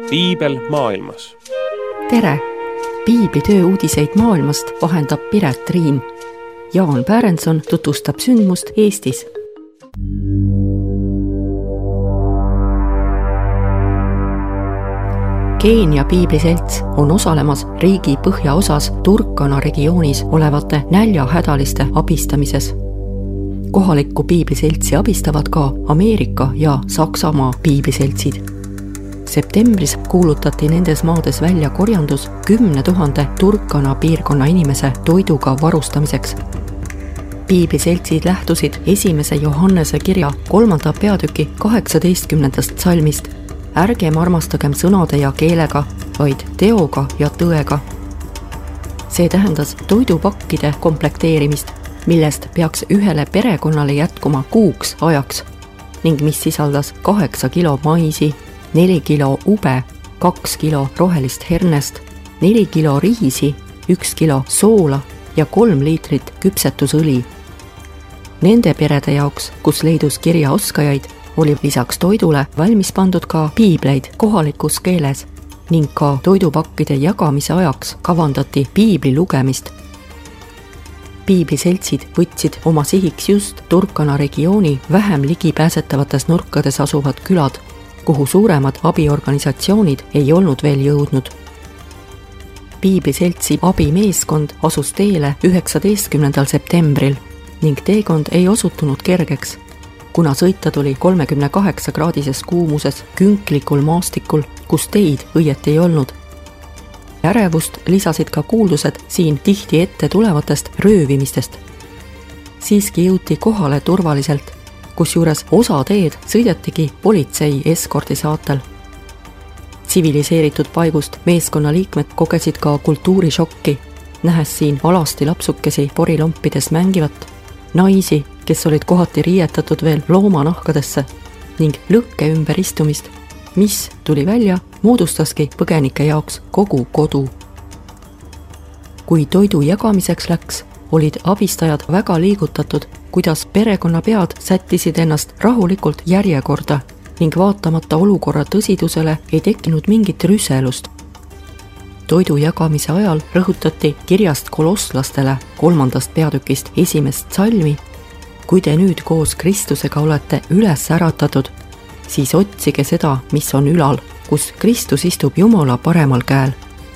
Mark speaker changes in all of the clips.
Speaker 1: Piibel maailmas.
Speaker 2: Tere! Piibli tööuudiseid maailmast vahendab Piret Riin. Jaan Pärenson tutvustab sündmust Eestis. Keenia piibliselts on osalemas riigi põhjaosas Turkana regioonis olevate näljahädaliste abistamises. Kohalikku piibliseltsi abistavad ka Ameerika ja Saksamaa piibliseltsid. Septembris kuulutati nendes maades välja korjandus 10 000 Turkana piirkonna inimese toiduga varustamiseks. Piibliseltsid lähtusid 1. Johannese kirja 3. peatüki 18. salmist. Ärgem armastagem sõnade ja keelega, vaid teoga ja tõega. See tähendas toidupakkide komplekteerimist, millest peaks ühele perekonnale jätkuma kuuks ajaks ning mis sisaldas 8 kilo maisi, 4 kilo ube, 2 kilo rohelist hernest, 4 kilo riisi, 1 kilo soola ja 3 liitrit küpsetusõli. Nende perede jaoks, kus leidus kirjaoskajaid, oli lisaks toidule valmis pandud ka piibleid kohalikus keeles ning ka toidupakkide jagamise ajaks kavandati piibli lugemist. Piibliseltsid võtsid oma sihiks just Turkana regiooni vähem ligipääsetavates nurkades asuvad külad, kuhu suuremad abiorganisatsioonid ei olnud veel jõudnud. Piibliseltsi abimeeskond asus teele 19. septembril ning teekond ei osutunud kergeks, kuna sõita tuli 38-kraadises kuumuses künklikul maastikul, kus teid õieti ei olnud. Ärevust lisasid ka kuuldused siin tihti ette tulevatest röövimistest. Siiski jõuti kohale turvaliselt, kusjuures osa teed sõidetigi politsei eskordi saatel. Tsiviliseeritud paigust meeskonnaliikmed kogesid ka kultuurishokki, nähes siin alasti lapsukesi porilompides mängivat, naisi, kes olid kohati riietatud veel loomanahkadesse ning lõkke ümber istumist, mis tuli välja, moodustaski põgenike jaoks kogu kodu. Kui toidu jagamiseks läks, olid abistajad väga liigutatud, kuidas perekonnapead sättisid ennast rahulikult järjekorda ning vaatamata olukorra tõsidusele ei tekkinud mingit rüselust. Toidu jagamise ajal rõhutati kirjast kolosslastele 3. peatükist 1. salmi: kui te nüüd koos Kristusega olete üles äratatud, siis otsige seda, mis on ülal, kus Kristus istub Jumala paremal käel.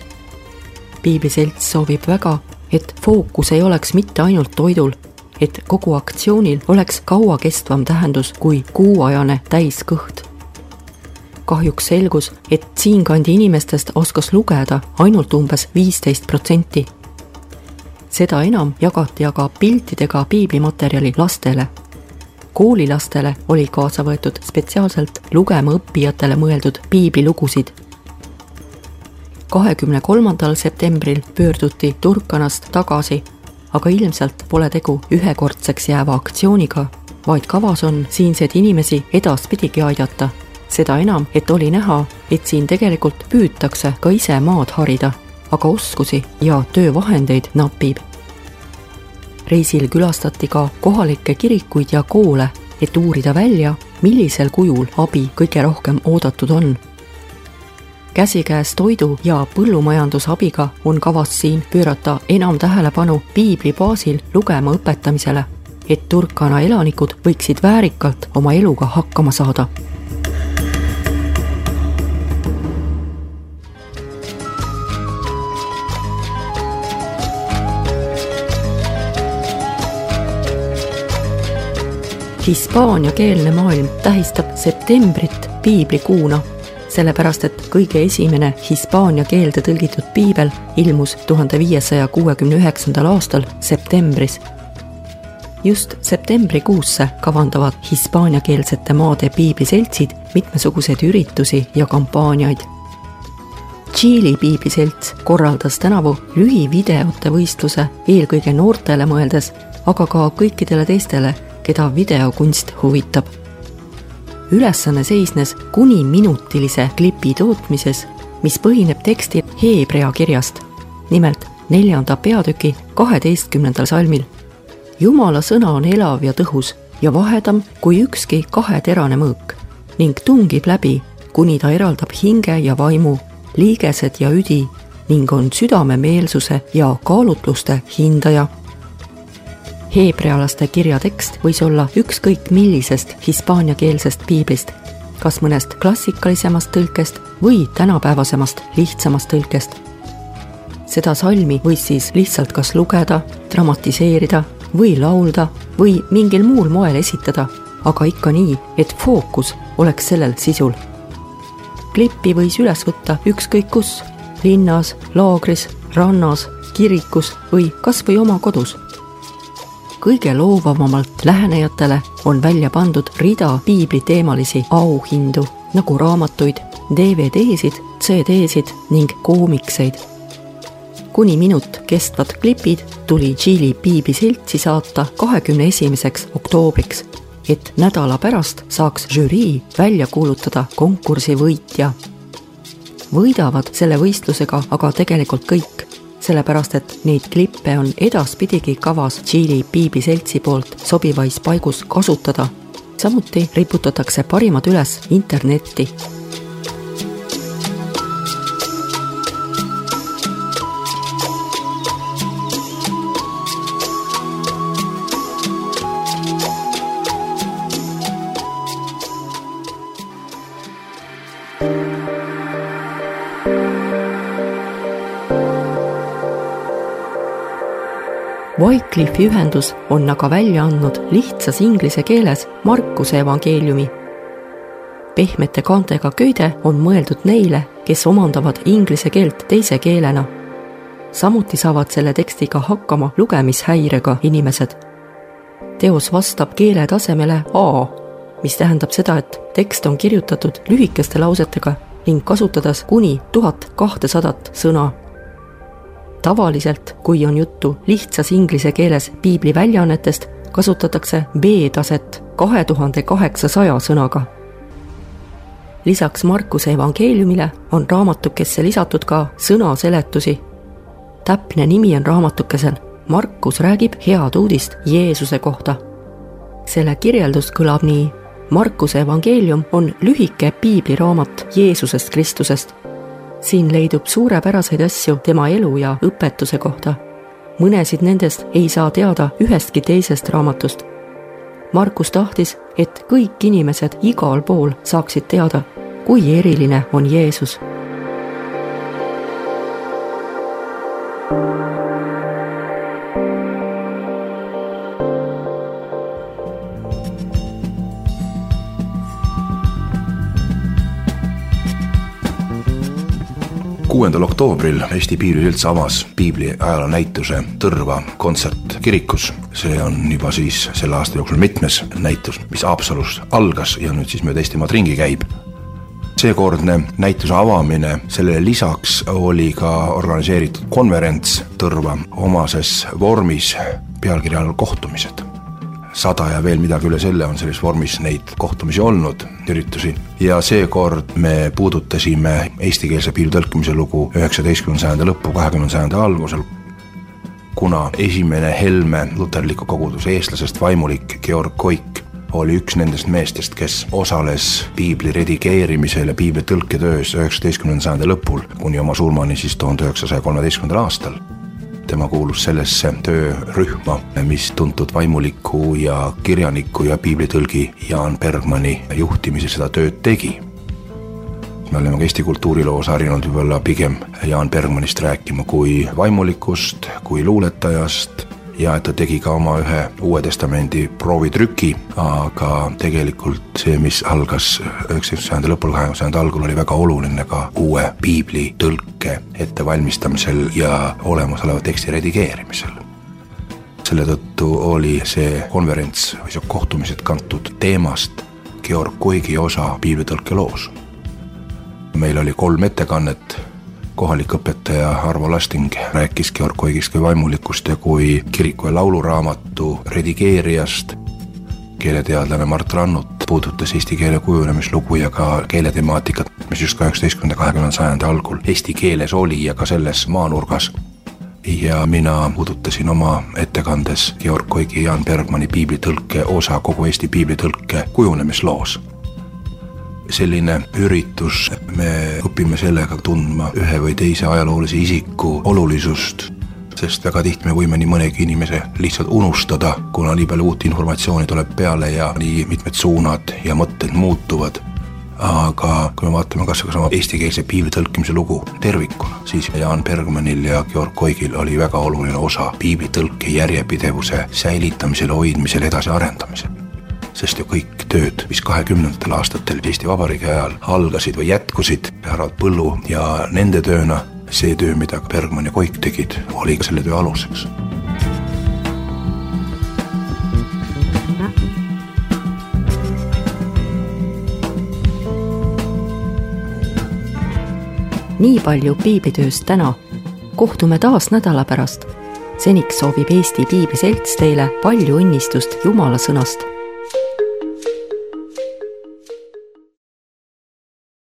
Speaker 2: Piibliselts soovib väga, et fookus ei oleks mitte ainult toidul, et kogu aktsioonil oleks kauakestvam tähendus kui kuuajane täiskõht. Kahjuks selgus, et siinkandi inimestest oskas lugeda ainult umbes 15%. Seda enam jagati aga piltidega piiblimaterjali lastele. Koolilastele oli kaasa võetud spetsiaalselt lugema õppijatele mõeldud piiblilugusid. 23. septembril pöörduti Turkanast tagasi, aga ilmselt pole tegu ühekordseks jääva aktsiooniga, vaid kavas on siinseid inimesi edaspidigi aidata. Seda enam, et oli näha, et siin tegelikult püütakse ka ise maad harida, aga oskusi ja töövahendeid napib. Reisil külastati ka kohalikke kirikuid ja koole, et uurida välja, millisel kujul abi kõige rohkem oodatud on. Käsikäes toidu ja põllumajandusabiga on kavas siin pöörata enam tähelepanu piibli baasil lugema õpetamisele, et Turkana elanikud võiksid väärikalt oma eluga hakkama saada. Hispaaniakeelne maailm tähistab septembrit piiblikuuna, sellepärast et kõige esimene hispaania keelde tõlgitud piibel ilmus 1569. aastal septembris. Just septembrikuusse kavandavad hispaaniakeelsete maade piibliseltsid mitmesuguseid üritusi ja kampaaniaid. Tšiili piibliselts korraldas tänavu lühivideote võistluse eelkõige noortele mõeldes, aga ka kõikidele teistele, keda videokunst huvitab. Ülesanne seisnes kuni minutilise klipi tootmises, mis põhineb teksti Heebrea kirjast, nimelt 4. peatüki 12. salmil. Jumala sõna on elav ja tõhus ja vahedam kui ükski kaheterane mõõk ning tungib läbi kuni ta eraldab hinge ja vaimu, liigesed ja üdi ning on südamemeelsuse ja kaalutluste hindaja. Heebrealaste kirja tekst võis olla ükskõik millisest hispaaniakeelsest piiblist, kas mõnest klassikalisemast tõlkest või tänapäevasemast lihtsamast tõlkest. Seda salmi võis siis lihtsalt kas lugeda, dramatiseerida või laulda või mingil muul moel esitada, aga ikka nii, et fookus oleks sellel sisul. Klippi võis üles võtta ükskõik kus, linnas, laagris, rannas, kirikus või kas või oma kodus. Kõige loovavamalt lähenejatele on välja pandud rida piibliteemalisi auhindu, nagu raamatuid, DVD-sid, CD-sid ning koomikseid. Kuni minut kestvad klipid tuli Tšiili piibliseltsi saata 21. oktoobriks, et nädala pärast saaks žürii välja kuulutada konkursi võitja. Võidavad selle võistlusega aga tegelikult kõik, sellepärast et neid klippe on edaspidigi kavas Tšiili piibliseltsi poolt sobivais paigus kasutada. Samuti riputatakse parimad üles internetti. Wycliffi ühendus on aga välja andnud lihtsas inglise keeles Markuse evangeeliumi. Pehmete kaantega köide on mõeldud neile, kes omandavad inglise keelt teise keelena. Samuti saavad selle tekstiga hakkama lugemishäirega inimesed. Teos vastab keele tasemele A, mis tähendab seda, et tekst on kirjutatud lühikeste lausetega ning kasutades kuni 1200 sõna. Tavaliselt, kui on juttu lihtsas inglise keeles piibli väljaannetest, kasutatakse B-taset 2800 sõnaga. Lisaks Markuse evangeeliumile on raamatukesse lisatud ka sõnaseletusi. Täpne nimi on raamatukesel Markus räägib head uudist Jeesuse kohta. Selle kirjeldus kõlab nii: Markuse evangeelium on lühike piibliraamat Jeesusest Kristusest. Siin leidub suurepäraseid asju tema elu ja õpetuse kohta. Mõnesid nendest ei saa teada ühestki teisest raamatust. Markus tahtis, et kõik inimesed igal pool saaksid teada, kui eriline on Jeesus.
Speaker 1: Oktoobril Eesti Piibliselts avas piibli ajaloo näituse Tõrva kontsertkirikus. See on juba siis selle aasta jooksul mitmes näitus, mis Haapsalus algas ja nüüd siis mööda Eestimaad ringi käib. Seekordne näituse avamine, sellele lisaks oli ka organiseeritud konverents Tõrva omases vormis pealkirjal kohtumised. 100 ja veel midagi üle selle on selles vormis neid kohtumisi olnud, üritusi. Ja seekord me puudutasime eestikeelse piiblitõlkimise lugu 19. sajandi lõppu, 20. sajandi algusel, kuna esimene Helme luterliku koguduse eestlasest vaimulik Georg Koik oli üks nendest meestest, kes osales piibli redigeerimisel ja piibli tõlketöös 19. sajandi lõpul kuni oma surmani siis 1913. aastal. Tema kuulus sellesse töörühma, mis tuntud vaimuliku ja kirjaniku ja piiblitõlgi Jaan Bergmani juhtimisel seda tööd tegi. Me oleme ka Eesti kultuuriloos harjunud võib-olla pigem Jaan Bergmanist rääkima kui vaimulikust, kui luuletajast ja et ta tegi ka oma ühe Uue Testamendi proovitrüki, aga tegelikult see, mis algas 19. sajandi lõpul, 20. sajandi algul, oli väga oluline ka uue piibli tõlke ettevalmistamisel ja olemasoleva teksti redigeerimisel. Selle tõttu oli see konverents või see kohtumised kantud teemast Georg Koigi osa piiblitõlke loos. Meil oli 3 ettekannet. Kohalik õpetaja Arvo Lasting rääkis Georg Koigist kui vaimulikust ja kui kiriku ja lauluraamatu redigeerijast. Keeleteadlane Mart Rannut puudutas eesti keele kujunemislugu ja ka keeletemaatikat, mis just 19. ja 20. sajandi algul eesti keeles oli ja ka selles maanurgas. Ja mina puudutasin oma ettekandes Georg Koigi ja Jaan Bergmani piiblitõlke osa kogu Eesti piiblitõlke kujunemisloos. selline üritus, me õpime sellega tundma ühe või teise ajaloolise isiku olulisust, sest väga tihti me võime nii mõnegi inimese lihtsalt unustada, kuna nii palju uut informatsiooni tuleb peale ja nii mitmed suunad ja mõtted muutuvad. Aga kui me vaatame kas sama eestikeelse piibli tõlkimise lugu tervikuna, siis Jaan Bergmanil ja Georg Koigil oli väga oluline osa piibli tõlke järjepidevuse säilitamisel, hoidmisel, edasi arendamisel. Sest ju kõik tööd, mis 20. aastatel Eesti Vabariigi ajal algasid või jätkusid, härrad Põllu ja nende tööna, see töö, mida Bergman ja Koik tegid, oli ka selle töö aluseks.
Speaker 2: Nii palju piiblitööst täna. Kohtume taas nädala pärast. Seniks soovib Eesti Piibliselts teile palju õnnistust Jumala sõnast